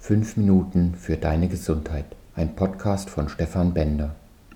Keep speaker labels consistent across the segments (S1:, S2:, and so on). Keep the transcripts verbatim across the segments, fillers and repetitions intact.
S1: Fünf Minuten für deine Gesundheit. Ein Podcast von Stefan Bender.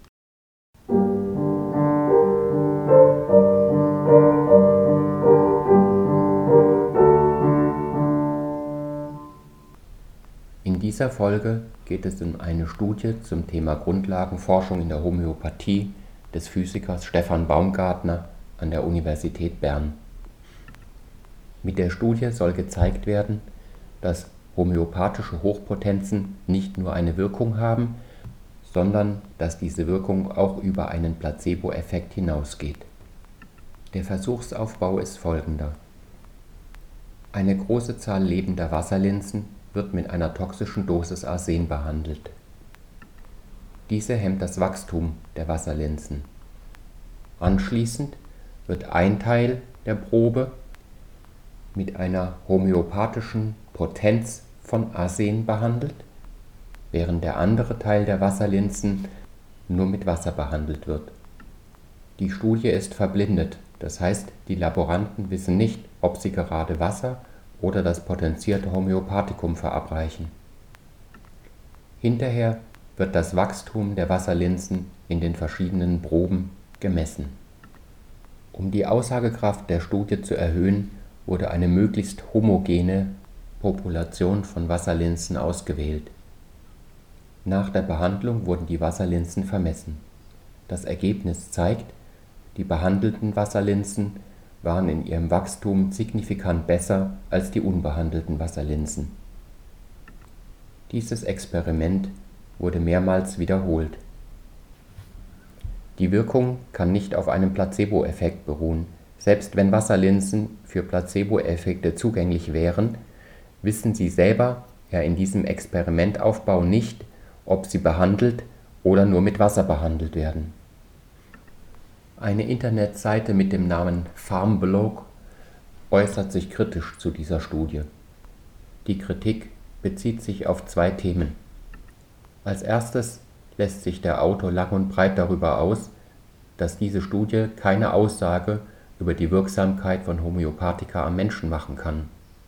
S1: In dieser Folge geht es um eine Studie zum Thema Grundlagenforschung in der Homöopathie des Physikers Stefan Baumgartner an der Universität Bern. Mit der Studie soll gezeigt werden, dass homöopathische Hochpotenzen nicht nur eine Wirkung haben, sondern dass diese Wirkung auch über einen Placebo-Effekt hinausgeht. Der Versuchsaufbau ist folgender. Eine große Zahl lebender Wasserlinsen wird mit einer toxischen Dosis Arsen behandelt. Diese hemmt das Wachstum der Wasserlinsen. Anschließend wird ein Teil der Probe mit einer homöopathischen Potenz von Arsen behandelt, während der andere Teil der Wasserlinsen nur mit Wasser behandelt wird. Die Studie ist verblindet, das heißt, die Laboranten wissen nicht, ob sie gerade Wasser oder das potenzierte Homöopathikum verabreichen. Hinterher wird das Wachstum der Wasserlinsen in den verschiedenen Proben gemessen. Um die Aussagekraft der Studie zu erhöhen, wurde eine möglichst homogene Population von Wasserlinsen ausgewählt. Nach der Behandlung wurden die Wasserlinsen vermessen. Das Ergebnis zeigt, die behandelten Wasserlinsen waren in ihrem Wachstum signifikant besser als die unbehandelten Wasserlinsen. Dieses Experiment wurde mehrmals wiederholt. Die Wirkung kann nicht auf einem Placebo-Effekt beruhen. Selbst wenn Wasserlinsen für Placebo-Effekte zugänglich wären, wissen sie selber ja in diesem Experimentaufbau nicht, ob sie behandelt oder nur mit Wasser behandelt werden. Eine Internetseite mit dem Namen Pharmblog äußert sich kritisch zu dieser Studie. Die Kritik bezieht sich auf zwei Themen. Als erstes lässt sich der Autor lang und breit darüber aus, dass diese Studie keine Aussage über die Wirksamkeit von Homöopathika am Menschen machen kann.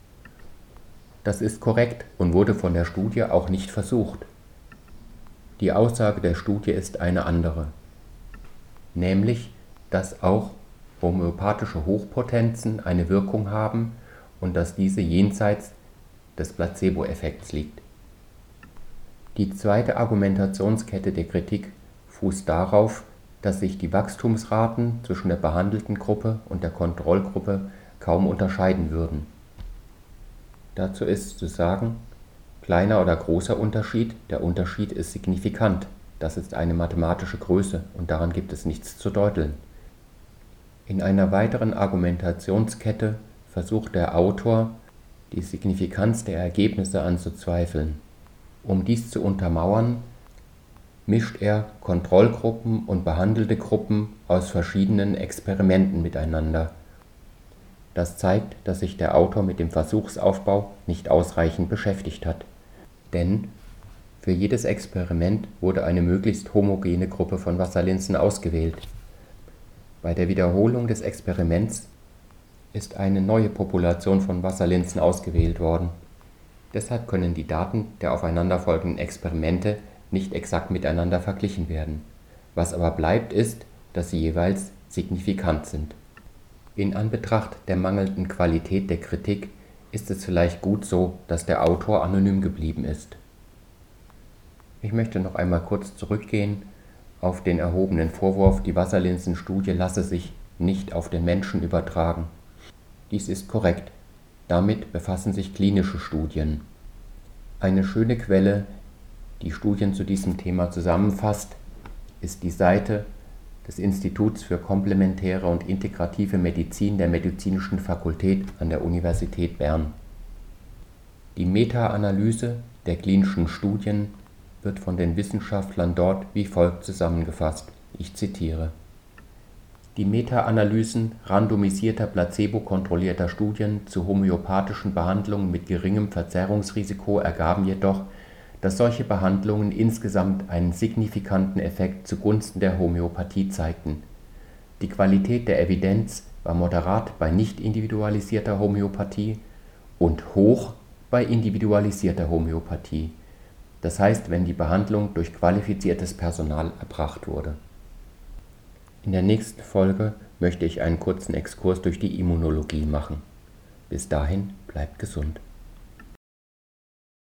S1: Das ist korrekt und wurde von der Studie auch nicht versucht. Die Aussage der Studie ist eine andere, nämlich, dass auch homöopathische Hochpotenzen eine Wirkung haben und dass diese jenseits des Placebo-Effekts liegt. Die zweite Argumentationskette der Kritik fußt darauf, dass sich die Wachstumsraten zwischen der behandelten Gruppe und der Kontrollgruppe kaum unterscheiden würden. Dazu ist zu sagen, kleiner oder großer Unterschied, der Unterschied ist signifikant. Das ist eine mathematische Größe und daran gibt es nichts zu deuteln. In einer weiteren Argumentationskette versucht der Autor, die Signifikanz der Ergebnisse anzuzweifeln. Um dies zu untermauern, mischt er Kontrollgruppen und behandelte Gruppen aus verschiedenen Experimenten miteinander. Das zeigt, dass sich der Autor mit dem Versuchsaufbau nicht ausreichend beschäftigt hat. Denn für jedes Experiment wurde eine möglichst homogene Gruppe von Wasserlinsen ausgewählt. Bei der Wiederholung des Experiments ist eine neue Population von Wasserlinsen ausgewählt worden. Deshalb können die Daten der aufeinanderfolgenden Experimente nicht exakt miteinander verglichen werden. Was aber bleibt ist, dass sie jeweils signifikant sind. In Anbetracht der mangelnden Qualität der Kritik ist es vielleicht gut so, dass der Autor anonym geblieben ist. Ich möchte noch einmal kurz zurückgehen auf den erhobenen Vorwurf, die Wasserlinsenstudie lasse sich nicht auf den Menschen übertragen. Dies ist korrekt. Damit befassen sich klinische Studien. Eine schöne Quelle, die Studien zu diesem Thema zusammenfasst, ist die Seite des Instituts für komplementäre und integrative Medizin der Medizinischen Fakultät an der Universität Bern. Die Meta-Analyse der klinischen Studien wird von den Wissenschaftlern dort wie folgt zusammengefasst. Ich zitiere. Die Meta-Analysen randomisierter placebo-kontrollierter Studien zu homöopathischen Behandlungen mit geringem Verzerrungsrisiko ergaben jedoch, dass solche Behandlungen insgesamt einen signifikanten Effekt zugunsten der Homöopathie zeigten. Die Qualität der Evidenz war moderat bei nicht individualisierter Homöopathie und hoch bei individualisierter Homöopathie, das heißt, wenn die Behandlung durch qualifiziertes Personal erbracht wurde. In der nächsten Folge möchte ich einen kurzen Exkurs durch die Immunologie machen. Bis dahin, bleibt gesund.